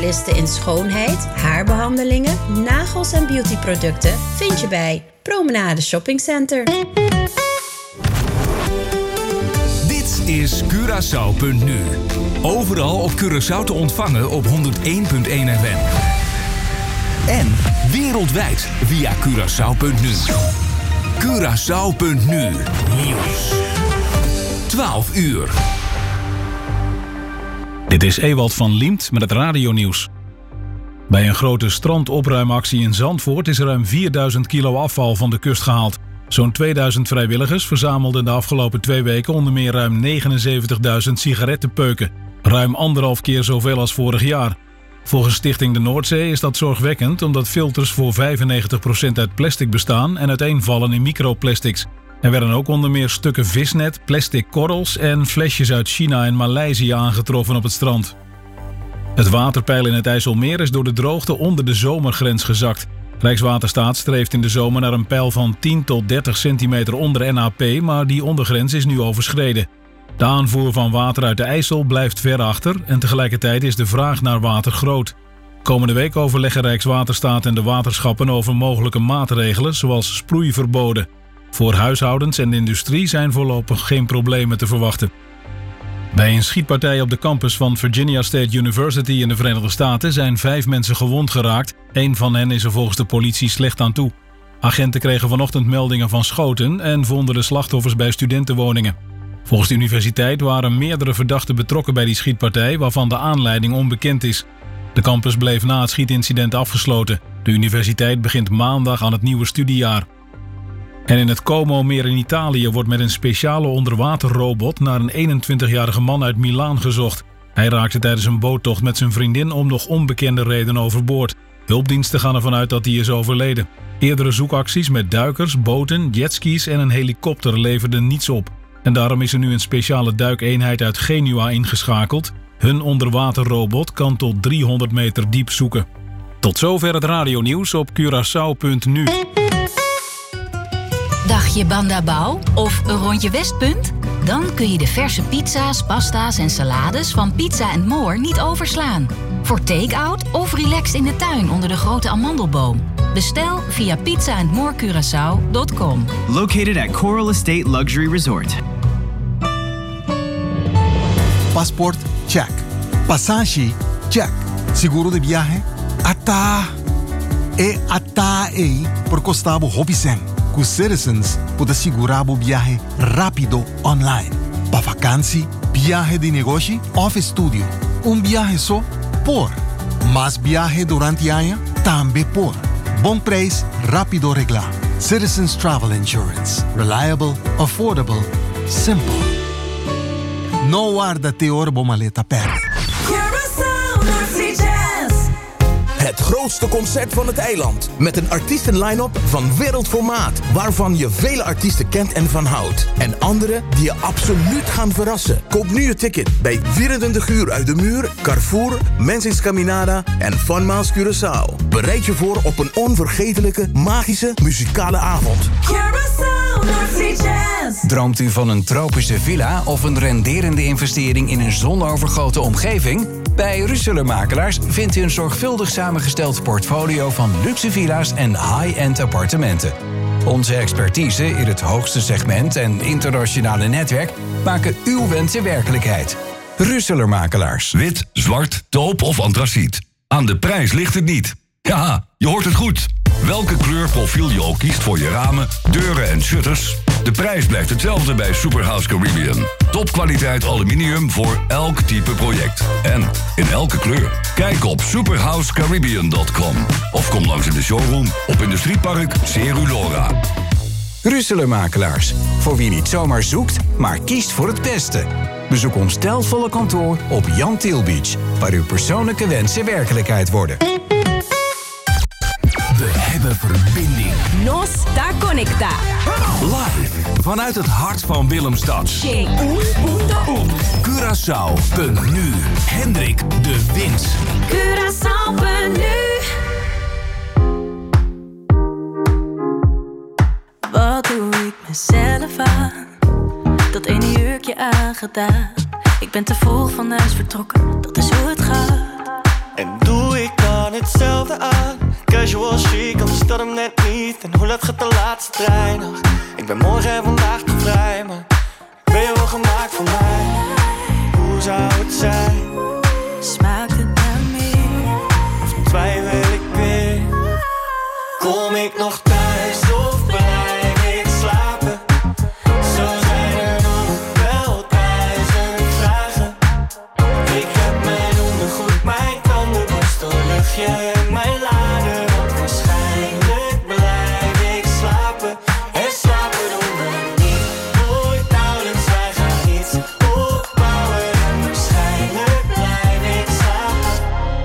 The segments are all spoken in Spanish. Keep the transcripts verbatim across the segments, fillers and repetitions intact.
specialisten in schoonheid, haarbehandelingen, nagels en beautyproducten vind je bij Promenade Shopping Center. Dit is Curaçao punt nu. Overal op Curaçao te ontvangen op honderd één komma één F M. En wereldwijd via Curaçao punt nu. Curaçao punt nu. Nieuws. twaalf uur. Dit is Ewald van Liemt met het radionieuws. Bij een grote strandopruimactie in Zandvoort is ruim vierduizend kilo afval van de kust gehaald. Zo'n tweeduizend vrijwilligers verzamelden de afgelopen twee weken onder meer ruim negenenzeventigduizend sigarettenpeuken. Ruim anderhalf keer zoveel als vorig jaar. Volgens Stichting de Noordzee is dat zorgwekkend omdat filters voor vijfennegentig procent uit plastic bestaan en uiteenvallen in microplastics. Er werden ook onder meer stukken visnet, plastic korrels en flesjes uit China en Maleisië aangetroffen op het strand. Het waterpeil in het IJsselmeer is door de droogte onder de zomergrens gezakt. Rijkswaterstaat streeft in de zomer naar een peil van tien tot dertig centimeter onder N A P, maar die ondergrens is nu overschreden. De aanvoer van water uit de IJssel blijft ver achter en tegelijkertijd is de vraag naar water groot. Komende week overleggen Rijkswaterstaat en de waterschappen over mogelijke maatregelen zoals sproeiverboden. Voor huishoudens en de industrie zijn voorlopig geen problemen te verwachten. Bij een schietpartij op de campus van Virginia State University in de Verenigde Staten zijn vijf mensen gewond geraakt. Eén van hen is er volgens de politie slecht aan toe. Agenten kregen vanochtend meldingen van schoten en vonden de slachtoffers bij studentenwoningen. Volgens de universiteit waren meerdere verdachten betrokken bij die schietpartij, waarvan de aanleiding onbekend is. De campus bleef na het schietincident afgesloten. De universiteit begint maandag aan het nieuwe studiejaar. En in het Como-meer in Italië wordt met een speciale onderwaterrobot naar een eenentwintigjarige man uit Milaan gezocht. Hij raakte tijdens een boottocht met zijn vriendin om nog onbekende reden overboord. Hulpdiensten gaan ervan uit dat hij is overleden. Eerdere zoekacties met duikers, boten, jetskis en een helikopter leverden niets op. En daarom is er nu een speciale duikeenheid uit Genua ingeschakeld. Hun onderwaterrobot kan tot driehonderd meter diep zoeken. Tot zover het radionieuws op Curaçao punt nu. Dagje Bandabau of een rondje Westpunt? Dan kun je de verse pizza's, pasta's en salades van Pizza and More niet overslaan. Voor take-out of relaxed in de tuin onder de grote amandelboom. Bestel via pizza and more curaçao dot com. Located at Coral Estate Luxury Resort. Passport, check. Passage, check. Seguro de viaje, ata. E ata e por Costabo Hobbysen. Com Citizens puede asegurar o viaje rápido online. Pa vakantie, viaje de negocio of estudio. Un viaje só por. Mas viaje durante año también por. Bom prijs, rápido regla. Citizens Travel Insurance. Reliable, affordable, simple. No guarda te orbo maleta per. Het grootste concert van het eiland. Met een artiesten-line-up van wereldformaat. Waarvan je vele artiesten kent en van houdt. En andere die je absoluut gaan verrassen. Koop nu je ticket bij vierentwintig uur uit de muur, Carrefour, Menzies Caminada en Funmaals Curaçao. Bereid je voor op een onvergetelijke, magische, muzikale avond. Curaçao North Sea Jazz. Droomt u van een tropische villa of een renderende investering in een zonovergoten omgeving? Bij Russeler Makelaars vindt u een zorgvuldig samengesteld portfolio van luxe villa's en high-end appartementen. Onze expertise in het hoogste segment en internationale netwerk maken uw wensen werkelijkheid. Russeler Makelaars. Wit, zwart, taupe of antraciet. Aan de prijs ligt het niet. Ja, je hoort het goed. Welke kleurprofiel je ook kiest voor je ramen, deuren en shutters, de prijs blijft hetzelfde bij Superhouse Caribbean. Topkwaliteit aluminium voor elk type project. En in elke kleur. Kijk op superhouse caribbean dot com. Of kom langs in de showroom op Industriepark Cerulora. Russeler Makelaars. Voor wie niet zomaar zoekt, maar kiest voor het beste. Bezoek ons stijlvolle kantoor op Jan Til Beach, waar uw persoonlijke wensen werkelijkheid worden. We hebben verbinding. Nos está conecta. Live vanuit het hart van Willemstad. Curaçao punt nu. Hendrik de Wint. Curaçao punt nu. Wat doe ik mezelf aan? Dat ene jurkje aangedaan. Ik ben te vroeg van huis vertrokken, dat is hoe het gaat. En doe ik dan hetzelfde aan? Casual chic, anders dat hem net niet. En hoe laat gaat de laatste trein nog? Ik ben morgen en vandaag te vrij, maar ben je wel gemaakt voor mij? Hoe zou het zijn? Smaakt het naar meer? Of twijfel ik weer? Kom ik nog thuis of blijf ik slapen? Zo zijn er nog wel duizend vragen. Ik heb mijn ondergoed, mijn tandenborstel, luchtje en mijn lader. Want waarschijnlijk blijf ik slapen. En slapen doen we niet. Nooit nauwelijks, wij gaan iets opbouwen. En waarschijnlijk blijf ik slapen.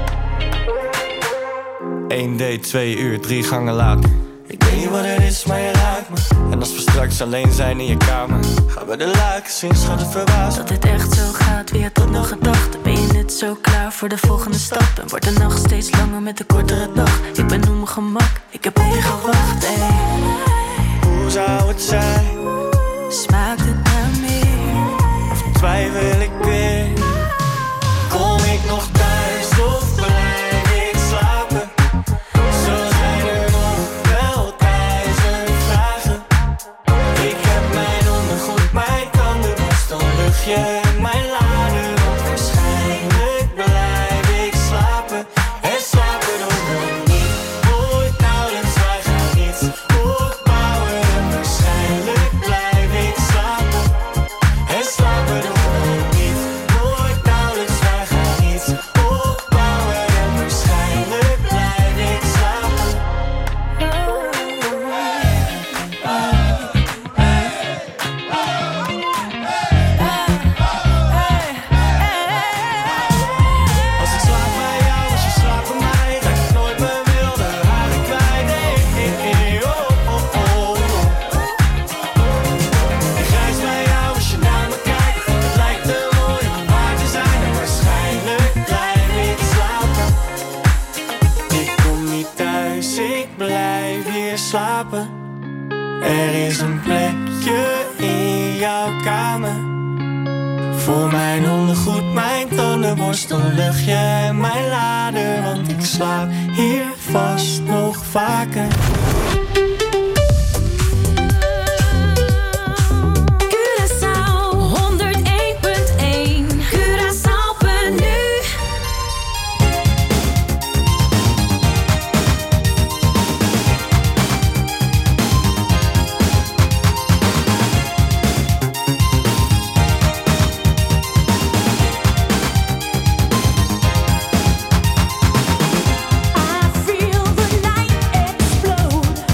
Eén date, twee uur, drie gangen later. Ik weet niet wat het is, maar je raakt me. En als we straks alleen zijn in je kamer, gaan we de lakens in, schat het verbaasd. Dat dit echt zo gaat, wie had dat nog gedacht? Ben je net zo klaar voor de volgende stap? En wordt de nacht steeds langer met de kortere dag? Ik ben op mijn gemak, ik heb op je gewacht, ey. Hoe zou het zijn? Smaakt het naar meer? Of twijfel ik weer? Kom ik nog thuis of blijf ik slapen? Zo zijn er nog wel duizend vragen. Ik heb mijn ondergoed, mijn tandenborstel, luchtje en mijn lader. Want waarschijnlijk blijf ik slapen. En slapen doen we niet. Nooit nauwelijks, wij gaan iets opbouwen. En waarschijnlijk blijf ik slapen. En slapen doen we niet. Nooit nauwelijks, wij gaan iets opbouwen. En waarschijnlijk blijf ik slapen. Als ik slaap bij jou, als je slaapt bij mij, ga ik nooit meer wilde haren kwijt. Nee, nee, nee, oh, oh, oh, oh. Ik reis bij jou als je naar me kijkt. Het lijkt te mooi om waar te zijn. En waarschijnlijk blijf ik slapen. Ik kom niet thuis, ik blijf hier slapen. Er is een plekje in jouw kamer. Voor mijn ondergoed, mijn tandenborstel, luchtje en mijn lader. Want ik slaap hier vast nog vaker. Curaçao honderdéén punt één. Curaçao punt nu. I feel the night explode.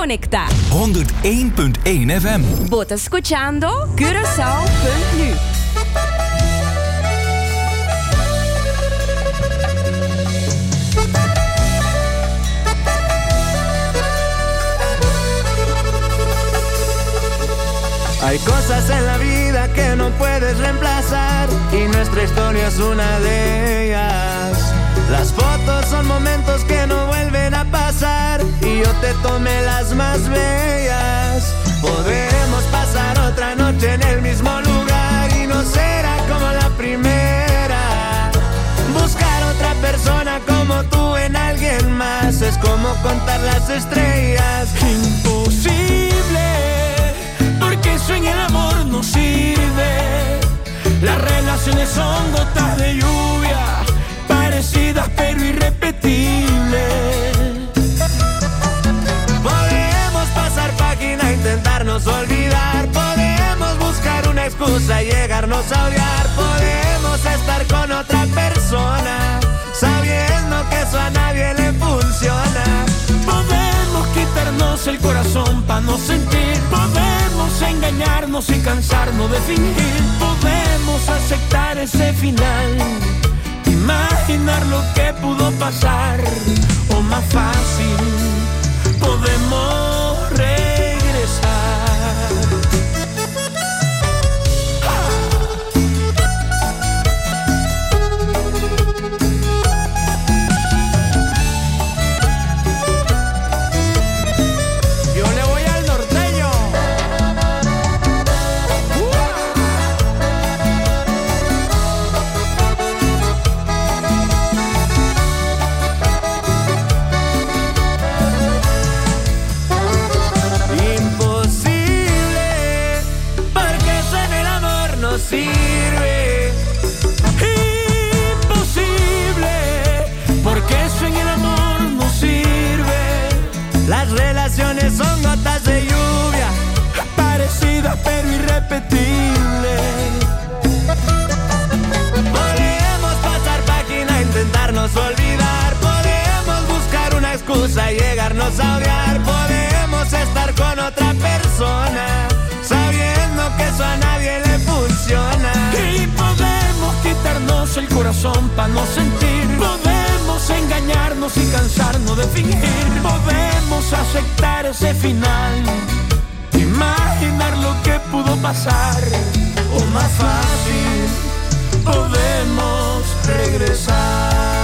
conecta. honderd één punt één F M. Vos escuchando Curaçao punt nu. Hay cosas en la vida que no puedes reemplazar y nuestra historia es una de ellas. Las fotos son momentos que no vuelven a pasar y yo te tomé las más bellas. Podemos pasar otra noche en el mismo lugar y no será como la primera. Buscar otra persona como tú en alguien más es como contar las estrellas. Imposible, porque eso en el amor no sirve. Las relaciones son gotas de lluvia, parecidas pero irrepetibles. Podemos pasar página, intentarnos olvidar. Podemos buscar una excusa y llegarnos a odiar. Podemos estar con otra persona, sabiendo que eso a nadie le funciona. Podemos quitarnos el corazón para no sentir. Podemos engañarnos y cansarnos de fingir. Podemos aceptar ese final, imaginar lo que pudo pasar. O más fácil, podemos regresar. Sirve. Imposible, porque eso en el amor no sirve. Las relaciones son gotas de lluvia, parecidas pero irrepetibles. Podemos pasar página, intentarnos olvidar. Podemos buscar una excusa y llegarnos a odiar. Podemos estar con otra persona, sabiendo que eso a nadie le funciona. Y podemos quitarnos el corazón para no sentir. Podemos engañarnos y cansarnos de fingir. Podemos aceptar ese final, imaginar lo que pudo pasar. O más fácil, podemos regresar.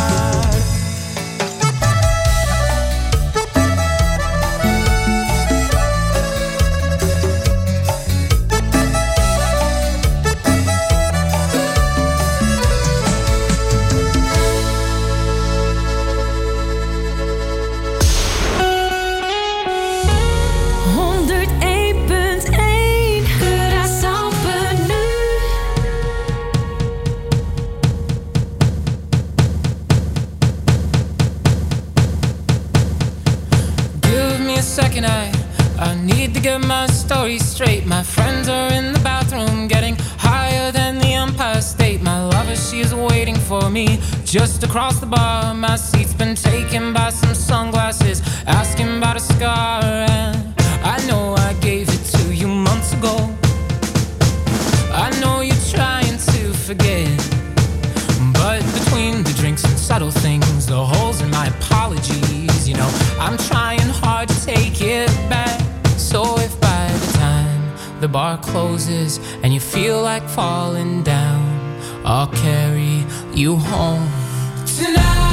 Get my story straight. My friends are in the bathroom getting higher than the Empire State. My lover, she is waiting for me just across the bar. My seat's been taken by some sunglasses, asking about a scar. And I know I gave it to you months ago. I know you're trying to forget, but between the drinks and subtle things, the holes in my apologies, you know, I'm trying hard to take it back. So if by the time the bar closes and you feel like falling down, I'll carry you home tonight.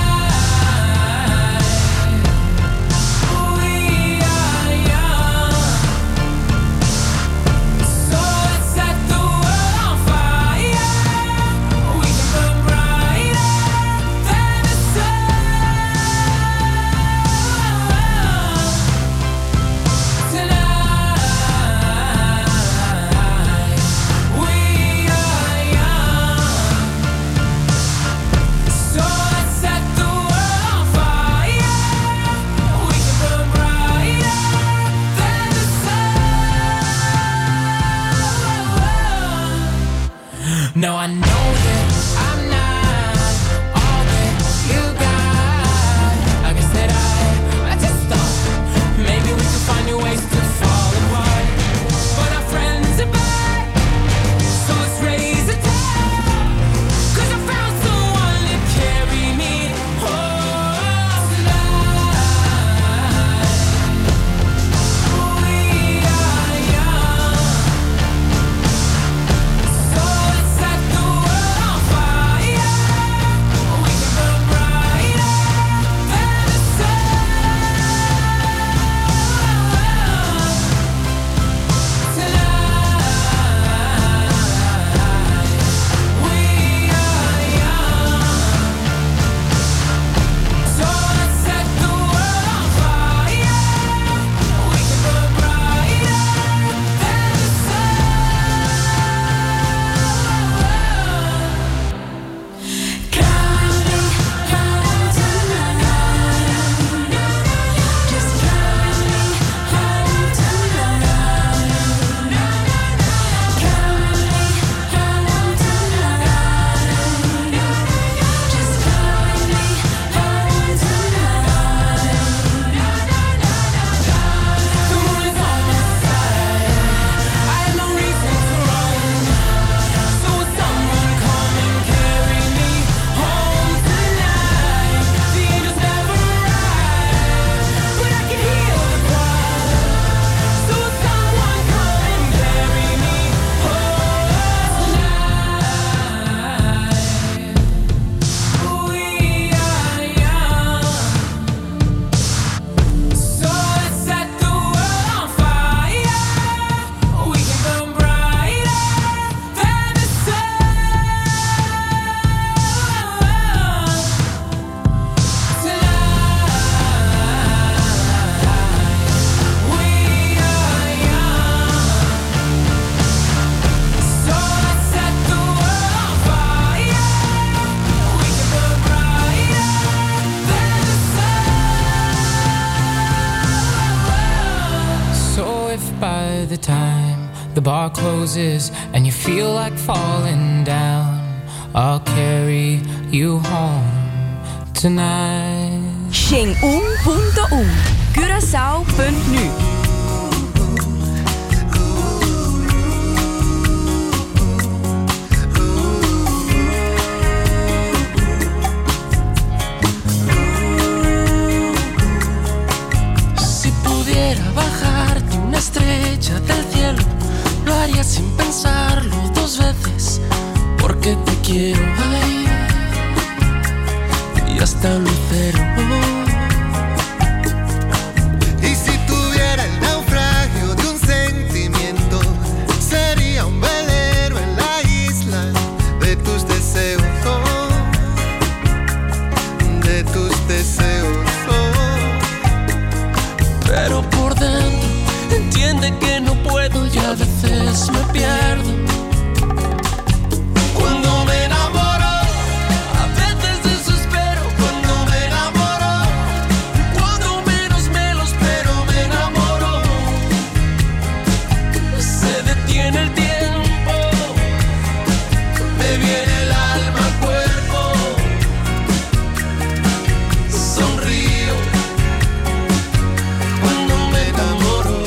No, I know that I'm not all that you got. I guess that I, I just thought maybe we could the bar closes and you feel like falling down, I'll carry you home tonight. Xing-un punto un, Curaçao punt nu. Si pudiera bajarte una estrella del cielo, lo haría sin pensarlo dos veces, porque te quiero ahí y hasta un lucero. Y si tuviera el naufragio de un sentimiento, sería un velero en la isla de tus deseos, oh, de tus deseos, oh. Pero por dentro entiende que no puedo y a veces me pierdo. Cuando me enamoro, a veces desespero. Cuando me enamoro, cuando menos me lo espero, me enamoro. Se detiene el tiempo, me viene el alma al cuerpo. Sonrío cuando me enamoro.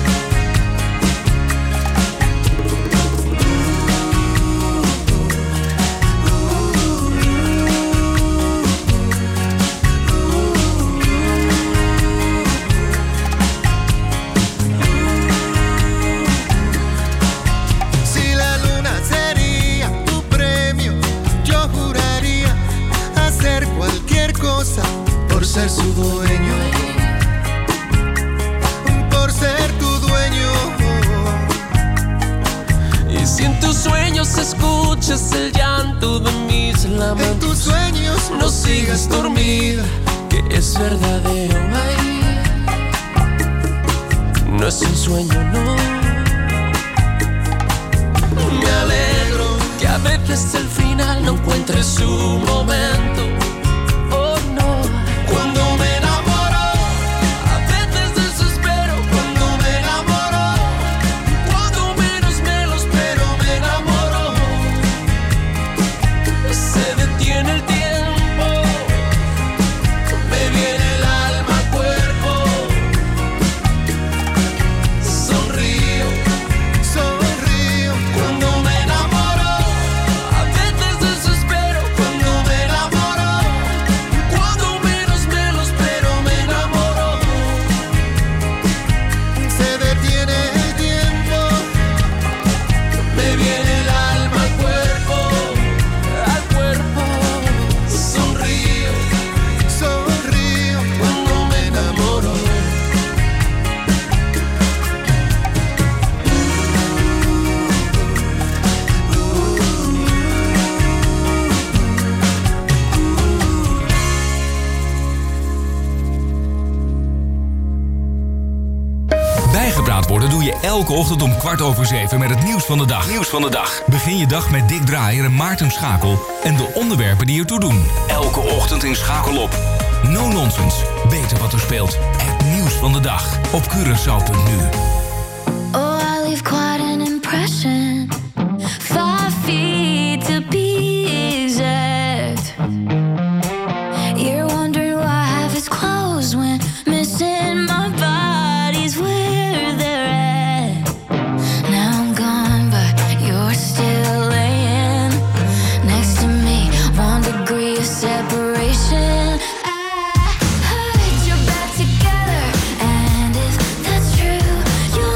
Si la luna sería tu premio, yo juraría hacer cualquier cosa por ser su dueño, por ser tu dueño. Y si en tus sueños escuchas el llanto de mis lamentos, En tus sueños no sigas dormida, que es verdadero. Ay, no es un sueño, no. Me alegro que a veces el final no encuentre su momento. Oh no, cuando me enamoro, a veces desespero. Cuando me enamoro, cuando menos me lo espero, me enamoro. Se detiene el tiempo, me viene el alma al cuerpo. Sonrío, sonrío cuando me enamoro. A veces desespero. Cuando me enamoro, cuando menos me lo espero, me enamoro. Se detiene el tiempo, Me viene el alma al cuerpo, al cuerpo. Sonrío, sonrío cuando me enamoro. Bijgepraat worden doe je elke ochtend om kwart over zeven met het nieuws van de dag. Nieuws van de dag. Begin je dag met Dick Draaier en Maarten Schakel en de onderwerpen die ertoe doen. Elke ochtend in Schakel op. No nonsense. Weten wat er speelt. Het nieuws van de dag op Curaçao punt nu. Oh, I leave quite an impression. Five feet to be exact. You're wondering why half is closed when missing my body's where they're at. Now I'm gone, but you're still laying next to me. One degree of separation. I heard you're back together, and if that's true, you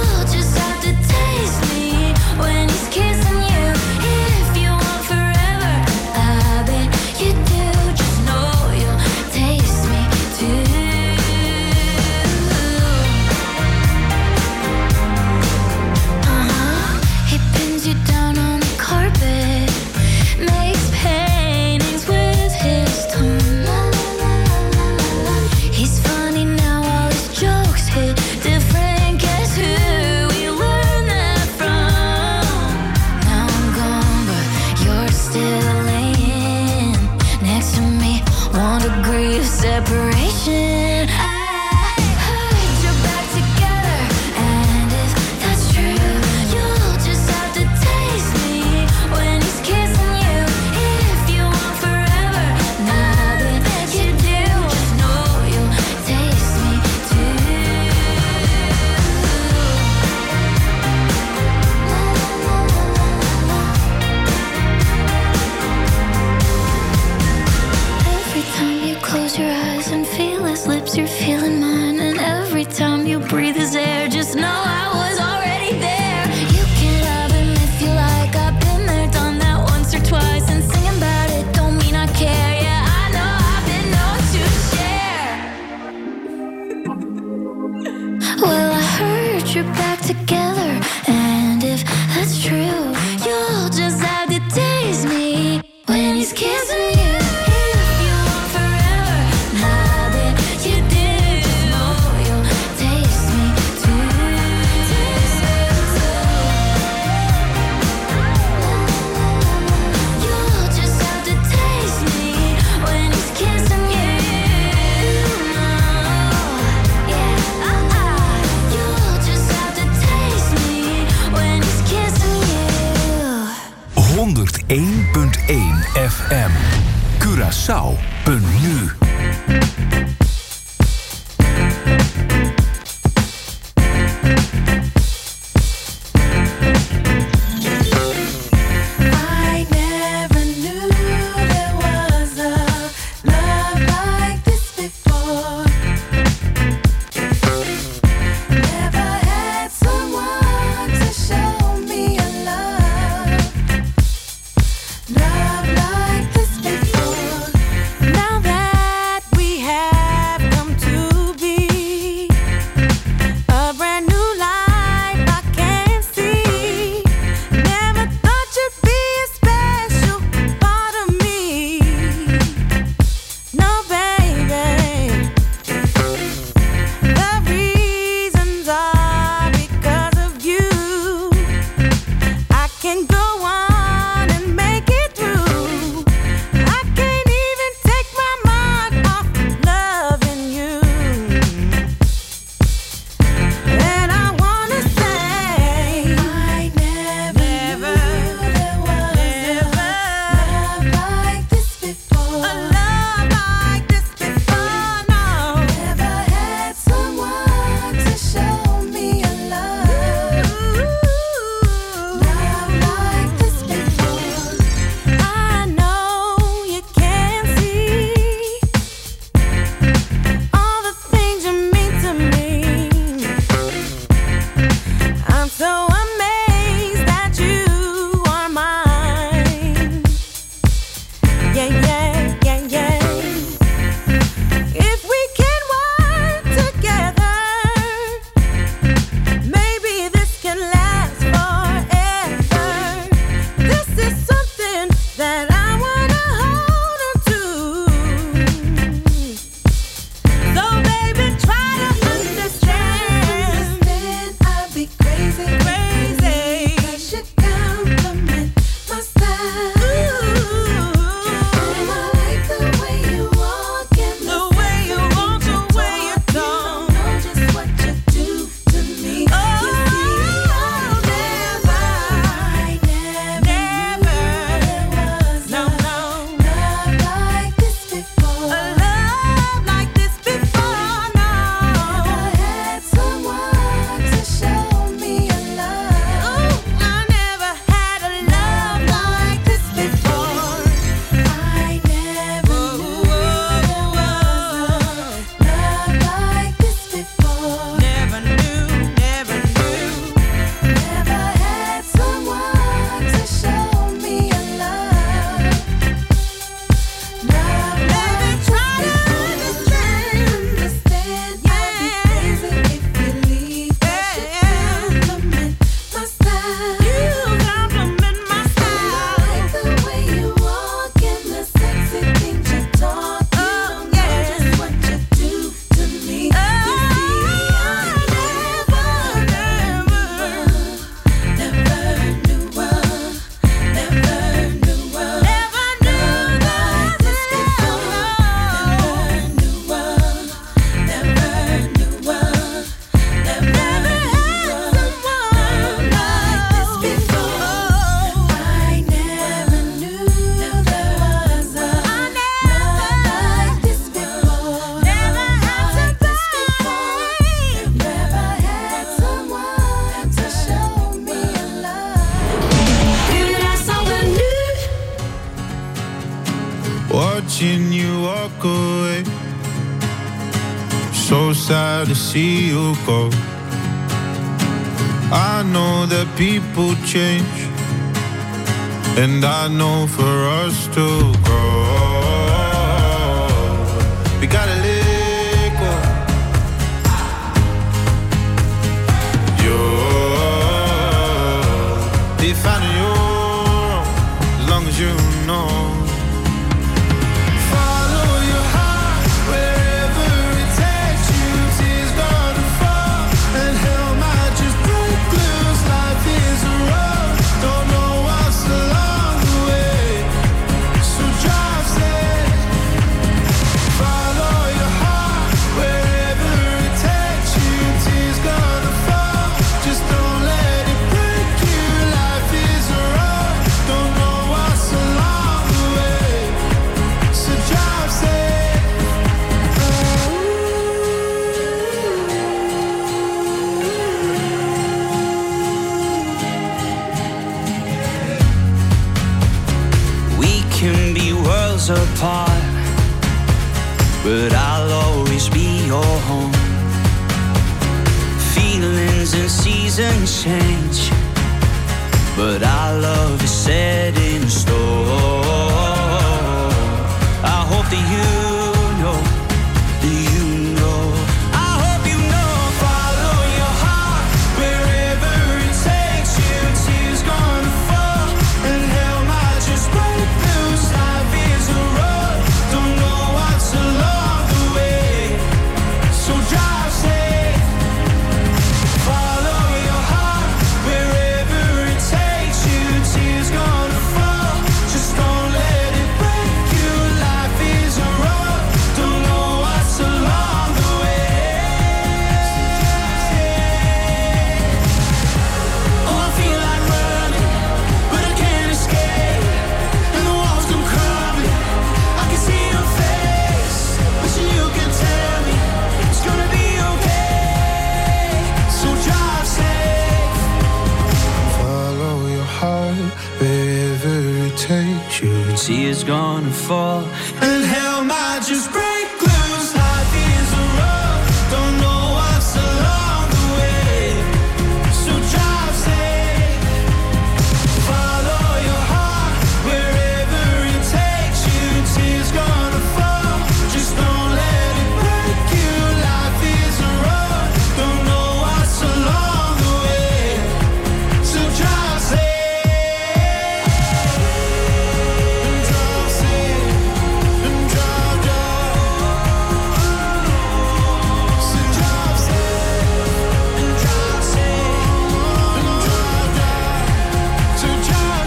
honderdéén komma één F M. Curaçao punt n u. Watching you walk away, so sad to see you go. I know that people change, and I know for us to grow, we gotta let go. You're defining your own, as long as you know. Don't know apart, but I'll always be your home. Feelings and seasons change, but our love is set in stone. I hope that you know, that you know. I hope you know, follow your heart wherever it takes you. Tears gonna fall and hell might just break loose. Life is a road, don't know what's along the way, so drive safe. Follow your heart wherever it takes you. Tears gonna fall, just don't let it break you. Life is a road, don't know what's along the way. Oh, I feel like running, but I can't escape. And the walls come crumbling, I can see your face. Wishing you could tell me it's gonna be okay, so drive safe. Follow your heart wherever it takes you. Tears gonna fall and hell might just break loose. Life is a road, don't know what's along the way, so drive safe. Follow your heart wherever it takes you. Tears gonna fall, just don't let it break you. Life is a road, don't know what's along the way, so drive safe. Drive safe, and drive down. So drive safe, and drive safe, and drive down. So drive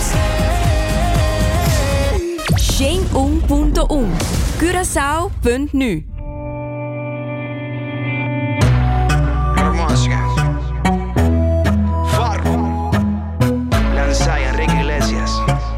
safe. Shane Un punto un. Curaçao punt nu. Hermosa. Farro. Lanzai Enrique Iglesias.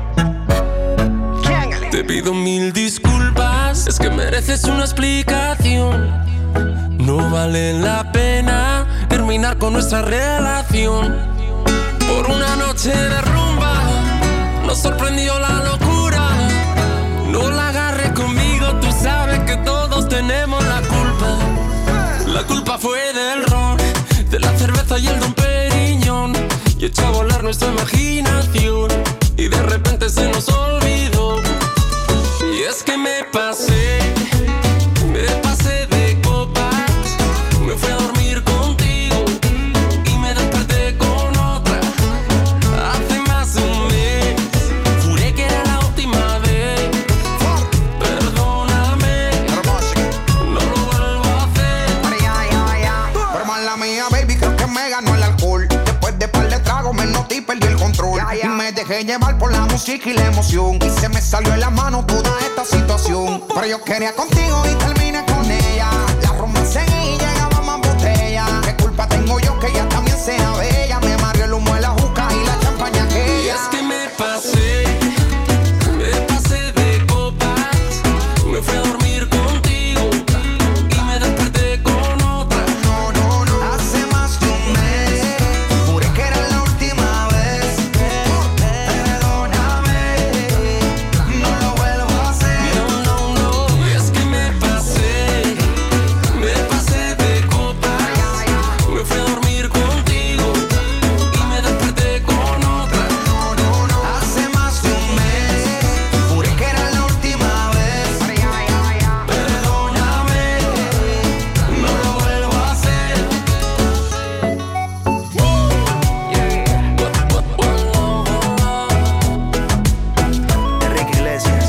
Te pido mil disculpas, es que mereces una explicación. No vale la pena terminar con nuestra relación. Por una noche de rumba nos sorprendió la locura. No la agarres conmigo, tú sabes que todos tenemos la culpa. La culpa fue del ron, de la cerveza y el Don Periñón. Y echó a volar nuestra imaginación, y de repente se nos olvidó. Y es que me pasé, me pasé de copas. Me fui a dormir contigo y me desperté con otra. Hace más de un mes, juré que era la última vez. Perdóname, no lo vuelvo a hacer. Pero mala mía, baby, creo que me ganó el alcohol. Después de par de tragos me noté y perdí el control. Y me dejé llevar por la música y la emoción, y se me salió de la mano toda esta situación. Pero yo quería contigo y terminé con ella. La rumba seguía y llegaba más botella. ¿Qué culpa tengo yo que ella también sea bella? Me mareó el humo de la juca y la champaña Y aquella. es que me pasé, me pasé de copas. Me fui a dormir contigo y me desperté con otra. No, no, no. Hace más de un mes juré que era la última vez. Perdóname, no lo vuelvo a hacer. No, no, no. Y es que me pasé, me pasé de copas. Me fui a dormir contigo y me desperté con otra. No, no, no. Hace más de un mes juré que era la última vez. Perdóname, no lo vuelvo a hacer. Enrique Iglesias.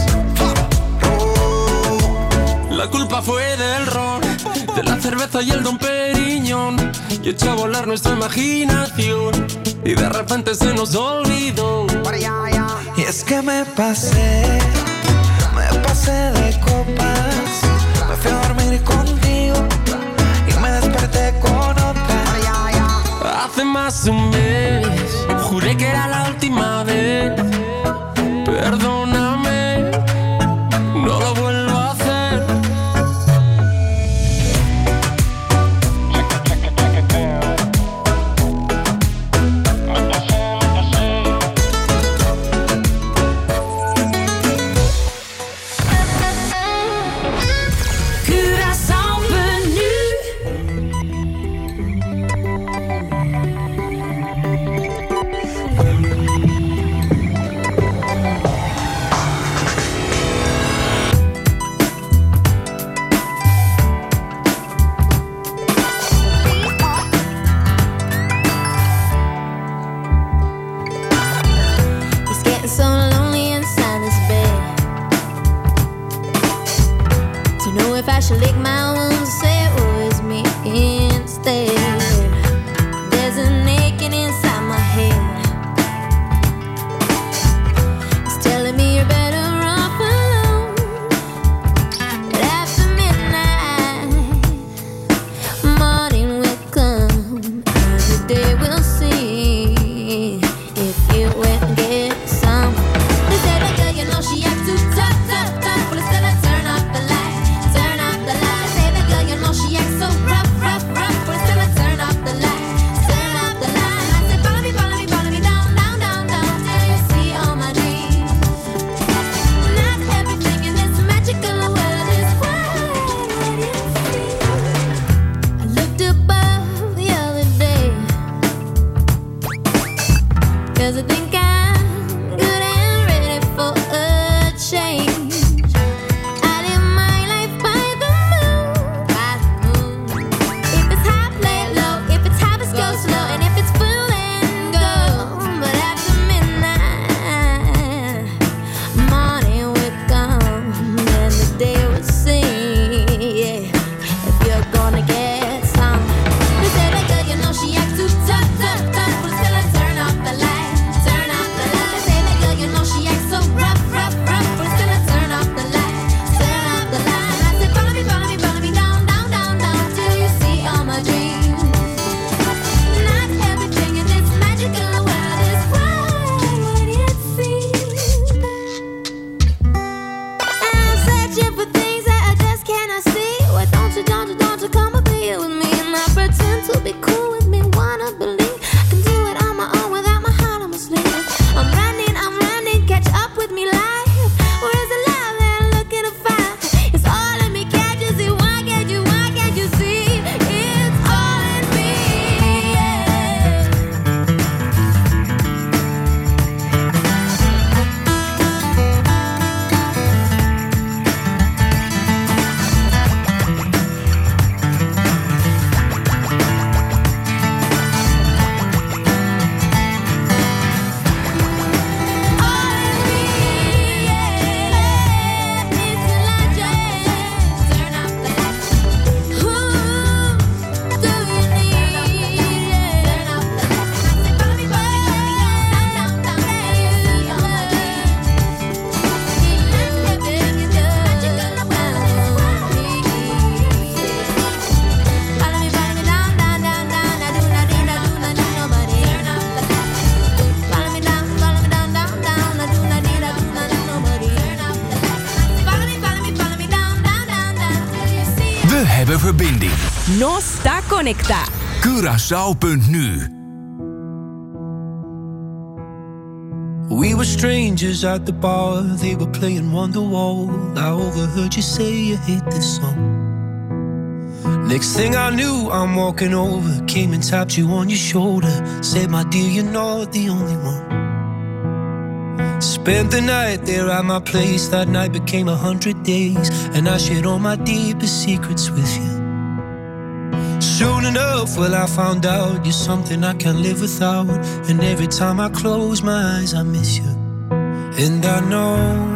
La culpa fue del ron, de la cerveza y el Don Periñón. Y echó a volar nuestra imaginación, y de repente se nos olvidó. Y es que me pasé, me pasé de copas. Me fui a dormir contigo y me desperté con otra. Hace más de un mes, juré que era la última vez. Perdóname, no lo vuelvo a hacer. It's getting so lonely inside this bed. To know if I should lick my wounds or say it was me instead. There's an aching inside my head. It's telling me you're better off alone. But after midnight, morning will come. Every day we'll see if you went and get some. They say that girl, you know she acts too tough, tough, tough. But instead I turn off the light, turn off the light. Say that girl, you know she acts so rough, rough, rough. But instead I turn off the light, turn off the light. I say follow me, follow me, follow me down, down, down, down till you see all my dreams. Not everything in this magical world is what it seems. I looked above the other day, 'cause I think I'm good and ready for a change. I live my life by the moon, by the moon. If it's high, play it low. If it's harvest, go slow. And if it's full, then go. But after midnight, morning will come and the day will sing. Yeah, if you're gonna get some. They say that girl, you know she acts too tough, tough, tough. But still I turn off the light, turn off the light. They say that girl, you know she acts so rough, rough, rough. But still I turn off the light, turn off the light. I say follow me, follow me, follow me down, down, down, down till you see all my dreams. Not everything in this magical world is what it seems. I'm searching for things that I just cannot see. Why don't you, don't you, don't you come up here with me and not pretend to be cool with me? Wanna believe I can do it on my own without my heart on my sleeve. I'm running, I'm running, catch up with me life. Where is the love that I'm looking to find? It's all in me, can't you see? Why can't you, why can't you see? It's all in me, yeah. We hebben verbinding. No está conecta. Curaçao punt nu. We were strangers at the bar, they were playing Wonderwall. I overheard you say you hate this song. Next thing I knew, I'm walking over, came and tapped you on your shoulder. Said, my dear, you're not the only one. Spent the night there at my place, that night became a hundred days. And I shared all my deepest secrets with you. Soon enough, well, I found out you're something I can't live without. And every time I close my eyes, I miss you. And I know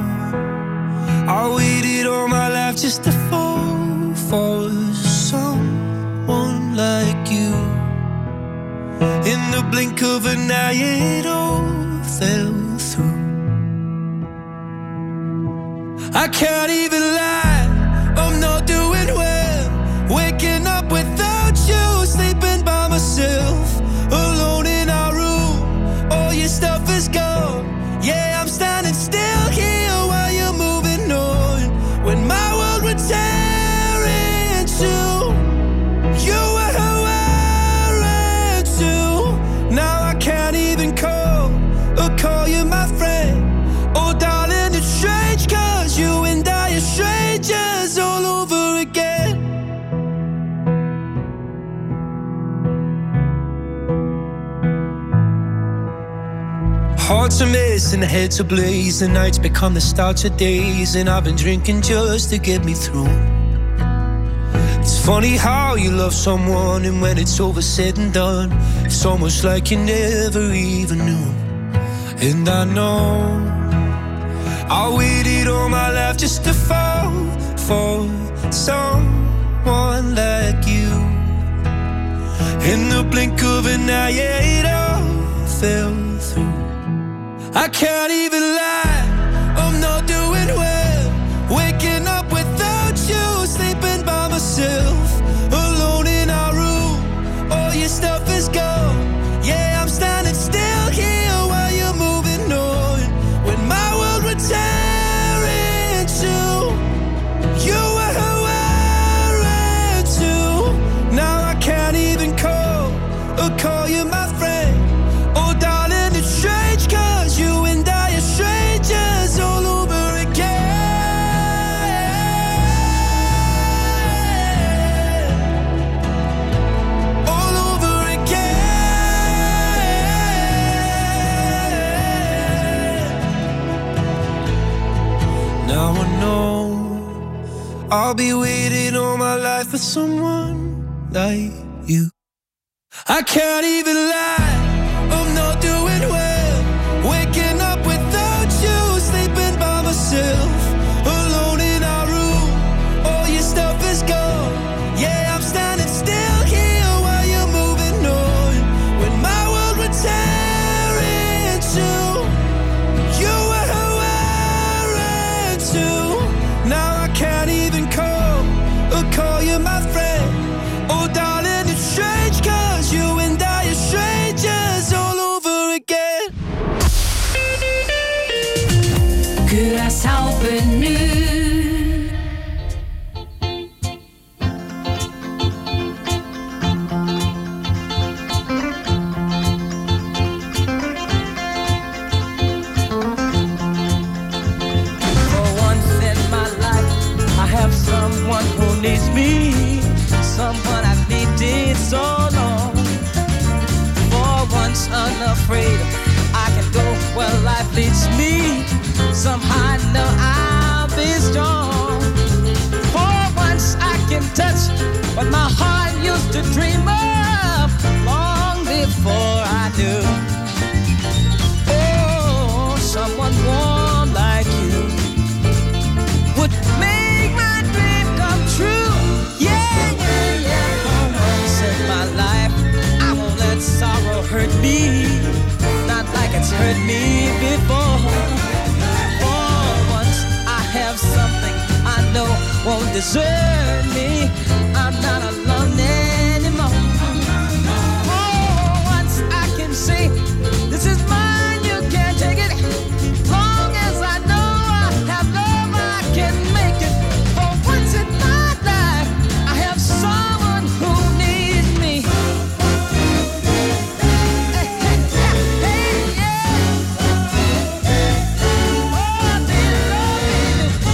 I waited all my life just to fall for someone like you. In the blink of an eye, it all fell through. I can't even lie, I'm not doing well. Waking up without you, sleeping by myself, alone in our room. All your stuff is gone. Yeah, I'm standing still here while you're moving on. When my world would tear in two, you were wearing too. Now I can't even call or call you my friend. Oh darling, it's strange, 'cause you and I are strangers all over again. Hearts are missing, heads are blaze. The nights become the starts of days, and I've been drinking just to get me through. It's funny how you love someone, and when it's over said and done, it's almost like you never even knew. And I know I waited all my life just to fall for someone like you. In the blink of an eye, yeah, it all fell through. I can't even lie, I'm not doing well. Waking up without you, sleeping by myself, alone in our room. All your stuff is gone. Yeah, I'm standing still here while you're moving on. When my world would tear into, you were wearing too. Now I can't even call or call you my friend. Oh darling, it's strange, cause you and I are strangers all over again. All over again. Now I know I'll be waiting all my life for someone like you. I can't even lie, I'm not doing well. Waking up without you, sleeping by myself, alone in our room. All your stuff is gone. Yeah, I'm standing still here while you're moving on. When my world would tear into, you were wearing too. Now I can't even call or call you my friend. Oh darling, it's strange, cause you and I are strangers all over again. Curaçao.nu. For once in my life, I have someone who needs me, someone I've needed so long. For once unafraid, I can go where life leads me. Somehow I know I'll be strong. For once I can touch what my heart used to dream of long before I knew. Oh, someone warm like you would make my dream come true. Yeah, yeah, yeah. For once in my life, I won't let sorrow hurt me, not like it's hurt me before. For once I have something I know won't desert me. I'm not alone anymore. For once I can say, this is mine, you can't take it. Long as I know I have love, I can make it. For once in my life, I have someone who needs me. Hey, hey, yeah, hey, yeah. Oh, they love me.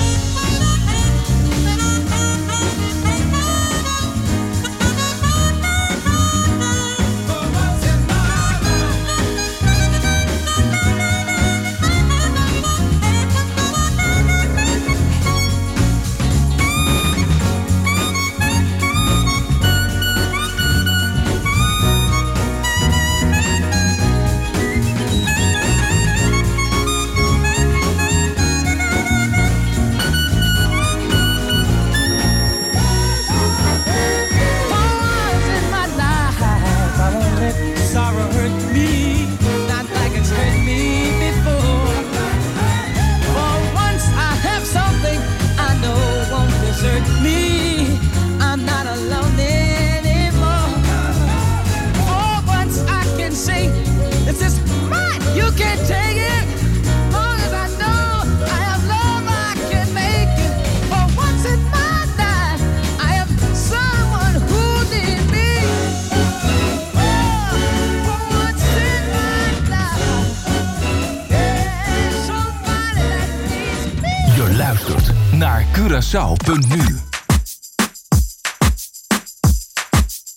naar Curaçao punt nu.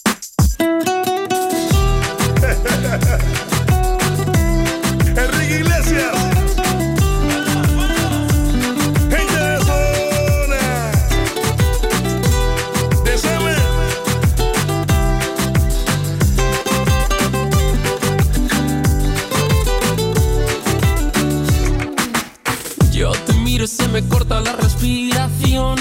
Enrique miro se me corta la respiración.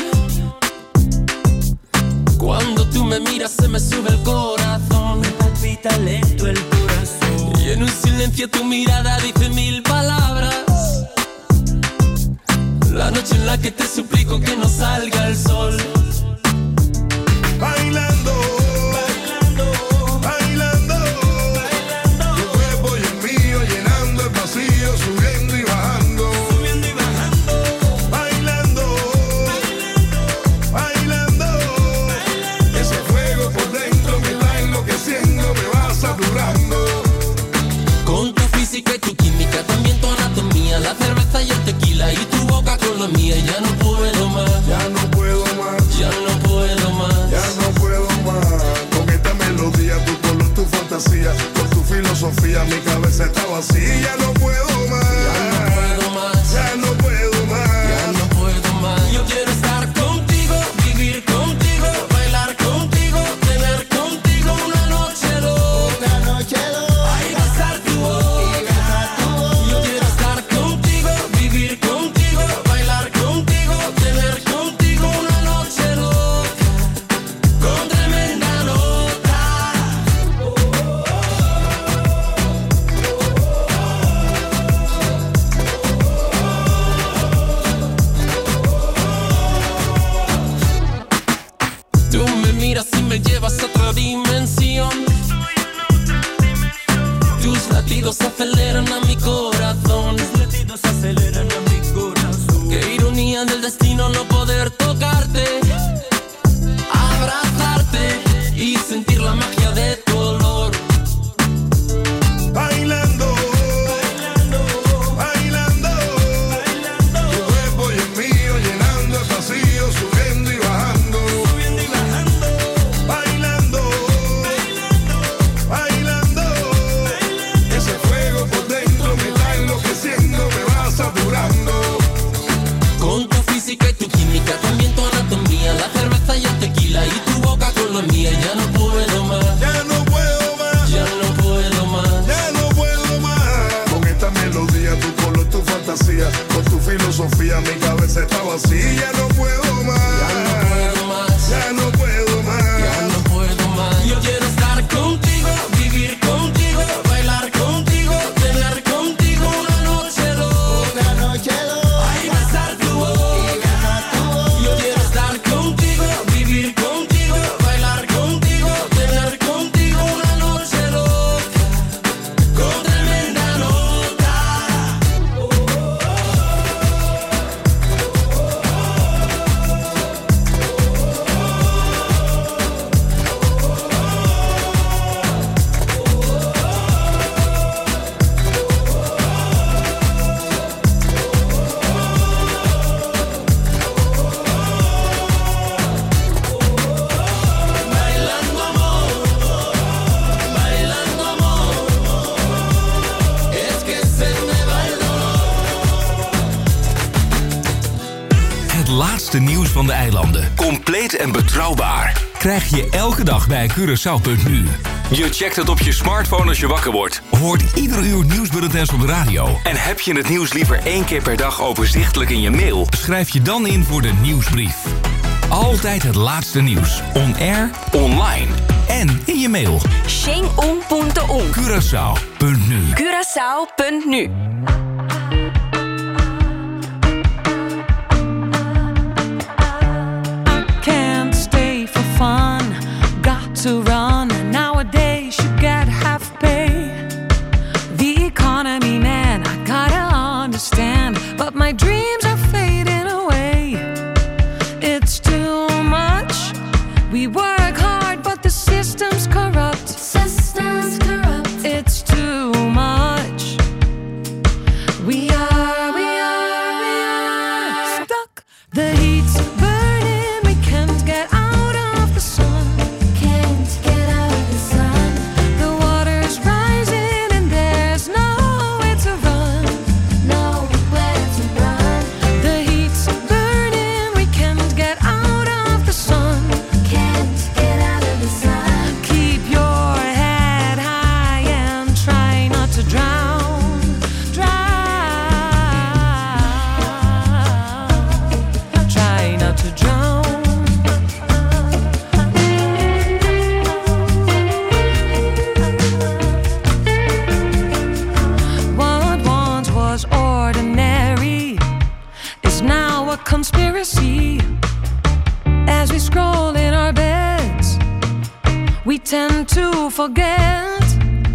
Cuando tú me miras se me sube el corazón. Me palpita lento el corazón. Y en un silencio tu mirada dice mil palabras. La noche en la que te suplico que no salga el sol. Bailando, bailando, bailando, bailando. Tu cuerpo y el mío llenando el vacío, subiendo y bajando, subiendo y bajando. Bailando, bailando, bailando, bailando. Ese fuego por dentro me está enloqueciendo, me va saturando. Con tu física y tu química, también tu anatomía, la cerveza y el tequila y tu boca con la mía. Ya no puedo más, ya no puedo más, ya no puedo más, ya no puedo más. Con esta melodía, tu color, tu fantasía, con tu filosofía, mi cabeza está vacía. Ya no puedo más, ya no puedo más, ya no puedo más, ya no puedo más. Yo quiero estar contigo, vivir contigo, bailar contigo, tener contigo una noche loca, una noche loca. Ay, besar tu boca, besar tu boca. Yo quiero estar contigo, vivir contigo, bailar contigo, tener contigo una noche loca, con tremenda nota. Tú me miras y me llevas a otra dimensión. Tus latidos aceleran a mi corazón. Tus latidos aceleran a mi corazón. Qué ironía del destino no poder tocarte, abrazarte y sentir la magia de tu olor. bailando, bailando, bailando, bailando. Tu cuerpo y el mío llenando el vacío, subiendo y bajando, subiendo y bajando. Bailando, bailando, bailando, bailando. Ese fuego por dentro me está enloqueciendo, me va saturando. Con tu física y tu química, también tu anatomía, la cerveza y el tequila y tu boca con la mía. Ya no puedo más, Ya no puedo más, ya no puedo más. ya no puedo más. Con esta melodía, tu color, tu fantasía, con tu filosofía, mi cabeza está vacía. Ya no puedo más, Ya no puedo más, ya no puedo más. ya no puedo más. Yo quiero estar contigo, vivir contigo, bailar contigo, tener contigo una noche loca, una noche loca. Ay, besar tu boca, yo quiero estar contigo, vivir contigo, bailar contigo, tener contigo una noche loca, con tremenda nota. Bailando amor, bailando amor, es que se me va el dolor. Het laatste nieuws van de eilanden. Compleet en betrouwbaar. Krijg je elke dag bij Curaçao punt nu. Je checkt het op je smartphone als je wakker wordt. Hoort ieder uur nieuwsbulletins op de radio. En heb je het nieuws liever één keer per dag overzichtelijk in je mail? Schrijf je dan in voor de nieuwsbrief. Altijd het laatste nieuws. On air, online en in je mail. Sheng um punto um. Curaçao punt nu. Curaçao punt nu. Can't stay for fun, got to run. Nowadays you get half pay. The economy, man, I gotta understand, but my dreams are fading away. It's too much. We work hard, but the system's corrupt. Systems corrupt. It's too much. We are, we are, we are stuck. The heat's burning, we can't get out of the sun. Can't get out of the sun. The water's rising and there's nowhere to run. Nowhere ordinary is now a conspiracy. As we scroll in our beds, we tend to forget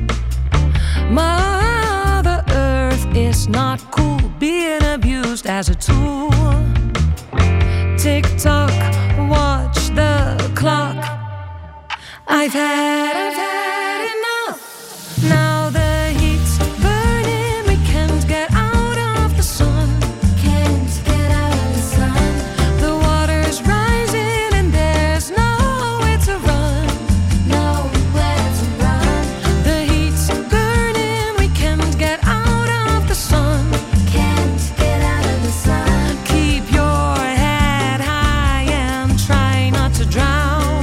Mother Earth is not cool, being abused as a tool. Tick-tock, watch the clock. I've had, I've had enough. Now the heat's burning, we can't get out of the sun. Can't get out of the sun. The water's rising and there's nowhere to run. Nowhere to run. The heat's burning, we can't get out of the sun. Can't get out of the sun. Keep your head high and try not to drown.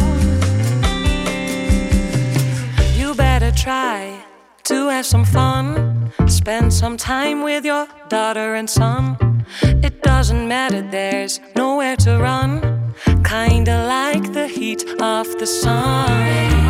You better try to have some fun. Spend some time with your daughter and son. It doesn't matter, there's nowhere to run. Kinda like the heat of the sun.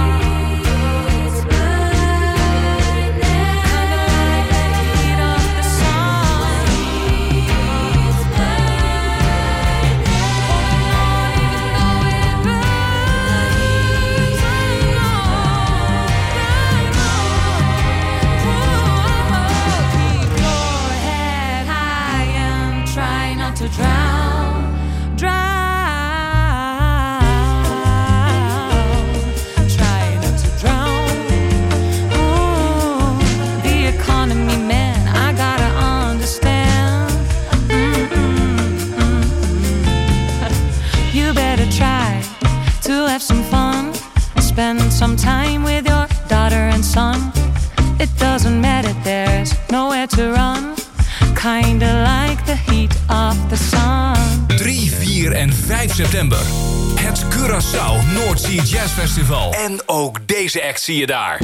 To drown, drown, try not to drown. Ooh, the economy, man, I gotta understand. Mm-mm-mm-mm. You better try to have some fun. Spend some time with your daughter and son. It doesn't matter, there's nowhere to run. Kinda like the heat of the sun. drie, vier en vijf september. Het Curaçao Noordsea Jazz Festival. En ook deze act zie je daar.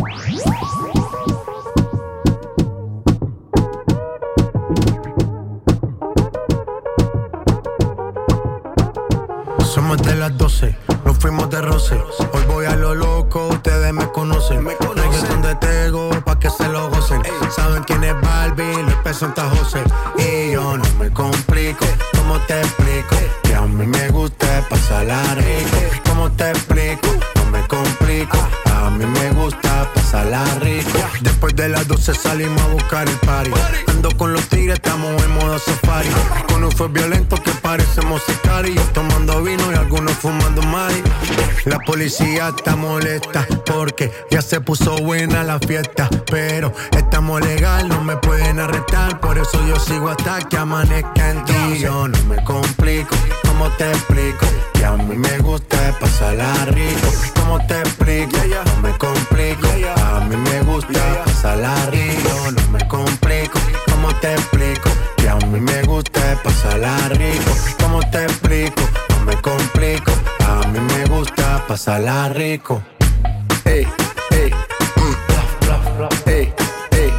Somos de las doce, nos fuimos de roce. Hoy voy a lo loco, ustedes me conocen. Reggaeton de Tego, pa' que se lo gocen. Saben quién es Barbie, Luis presenta a José. Y yo no me complico, ¿cómo te explico? Que a mí me gusta pasarla rico. ¿Cómo te explico? No me complico, a mí me gusta pasarla rico. Después de las doce salimos a buscar el party. Ando con los tigres, estamos en modo safari. Con un fue violento que parecemos sicarios. Tomando vino y algunos fumando mari. La policía está molesta porque ya se puso buena la fiesta. Pero estamos legal, no me pueden arrestar. Por eso yo sigo hasta que amanezca en ti. Yo no me complico, ¿cómo te explico? Que a mí me gusta pasarla rico. ¿Cómo te explico? No me complico, a mí me gusta pasarla rico. No me complico, ¿cómo te explico? Que a mí me gusta pasarla rico. ¿Cómo te explico? No me complico, a mí me gusta pasarla rico. Ey, ey, mm, bla, bla, bla, ey, ey,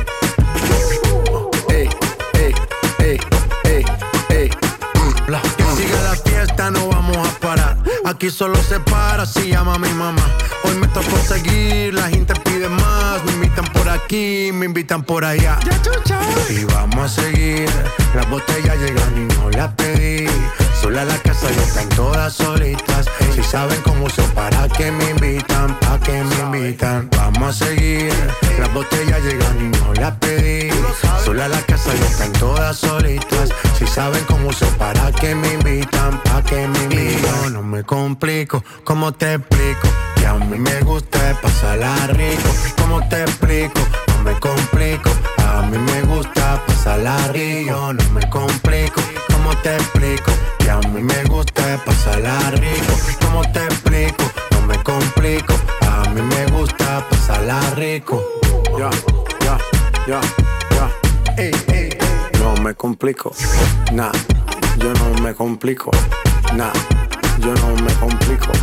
ey, ey, ey, ey, ey, mm, bla. Que siga la fiesta, no vamos a parar. Aquí solo se para si llama a mi mamá. Hoy me tocó seguir, la gente pide más. Me invitan por aquí, me invitan por allá. Y vamos a seguir, las botellas llegan y no las pedí. Sola la casa y están todas solitas. Si saben cómo son, para que me invitan, pa' que me invitan. Vamos a seguir, las botellas llegan y no las pedí. Sola la casa y están todas solitas. Si saben cómo son, para que me invitan, pa' que me invitan. No me complico, ¿cómo te explico? Que a mí me gusta pasarla rico. ¿Cómo te explico? No me complico, a mí me gusta pasarla rico. No me complico, ¿cómo te explico? Que a mí me gusta pasarla rico. ¿Cómo te explico? No me complico, a mí me gusta pasarla rico. Ya, ya, ya, ya. Ey, ey, ey. No me complico, nah, yo no me complico, nah, yo no me complico.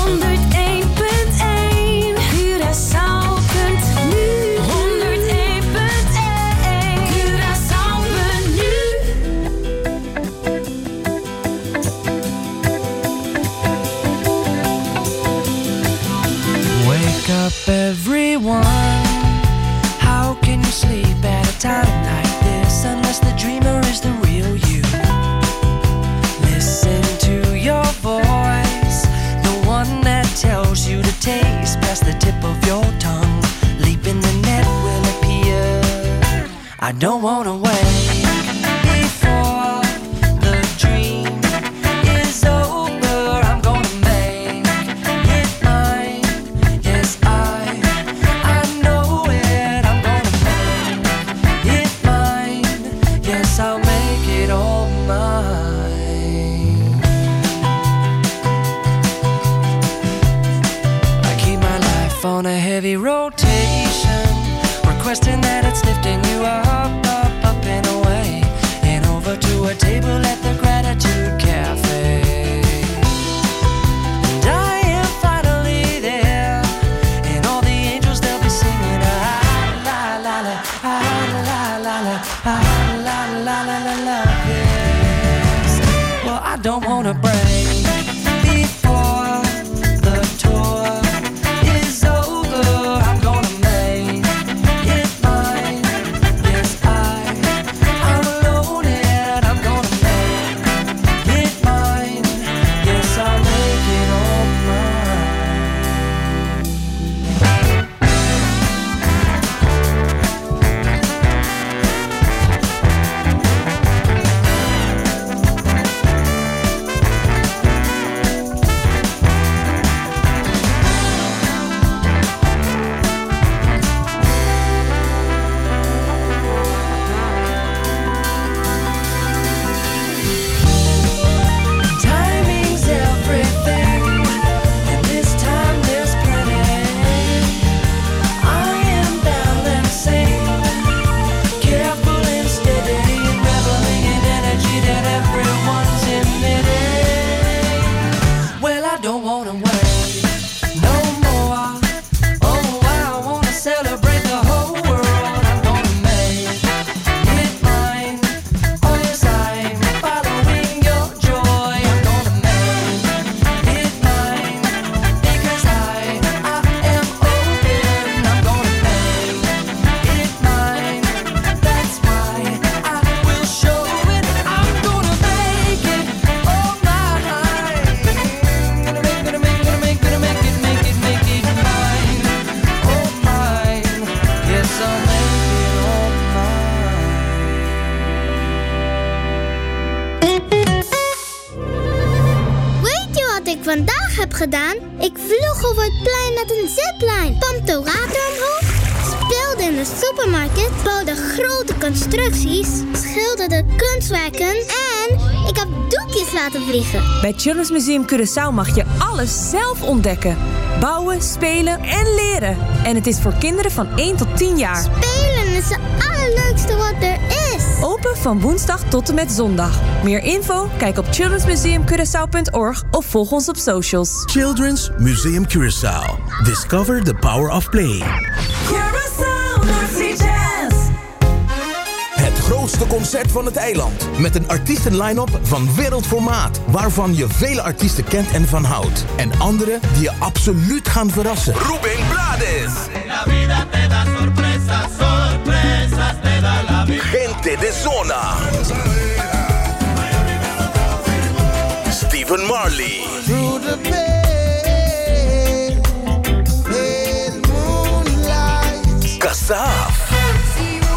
honderd één punt één Curaçao punt nu honderd één punt één I don't wanna wait before the dream is over. I'm gonna make it mine. Yes, I, I know it. I'm gonna make it mine. Yes, I'll make it all mine. I keep my life on a heavy rotation, requesting that it's lifting you up, up, up and away, and over to a table at the Gratitude Cafe. And I am finally there, and all the angels, they'll be singing ah la la la, ah la la la, ah la la la la la. Yes. Well, I don't wanna break before the tour is over. I'm gonna make it mine. Yes, I, I will own it. I'm gonna make it mine. Yes, I'll make it all timing's everything, and this time there's plenty. I am balancing, careful and steady, reveling in energy that everyone's emitting. Well, I don't wanna wait no more. Oh, I wanna celebrate the whole world. I'm gonna make it mine. Oh, yes, I'm following your joy. I'm gonna make it mine because I, I am open. I'm gonna make it mine. That's why I will show it. I'm gonna make it all mine. Gonna make, gonna make, gonna make, gonna make it, make it, make it mine. Oh, mine. Yes, I'll make it all mine. Weet je wat ik vandaag heb gedaan? Ik vloog over het plein met een zipline. Pompte water omhoog, speelde in de supermarkt, bouwde grote constructies, schilderde kunstwerken en ik heb doekjes laten vliegen. Bij Children's Museum Curaçao mag je alles zelf ontdekken. Bouwen, spelen en leren. En het is voor kinderen van één tot tien jaar. Spelen is het allerleukste wat er is. Open van woensdag tot en met zondag. Meer info? Kijk op childrens museum curaçao punt org of volg ons op socials. Children's Museum Curaçao. Discover the power of play. Het grootste concert van het eiland. Met een artiesten-line-up van wereldformaat. Waarvan je vele artiesten kent en van houdt. En andere die je absoluut gaan verrassen. Ruben Blades. Gente de Zona. Stephen Marley. Kassav.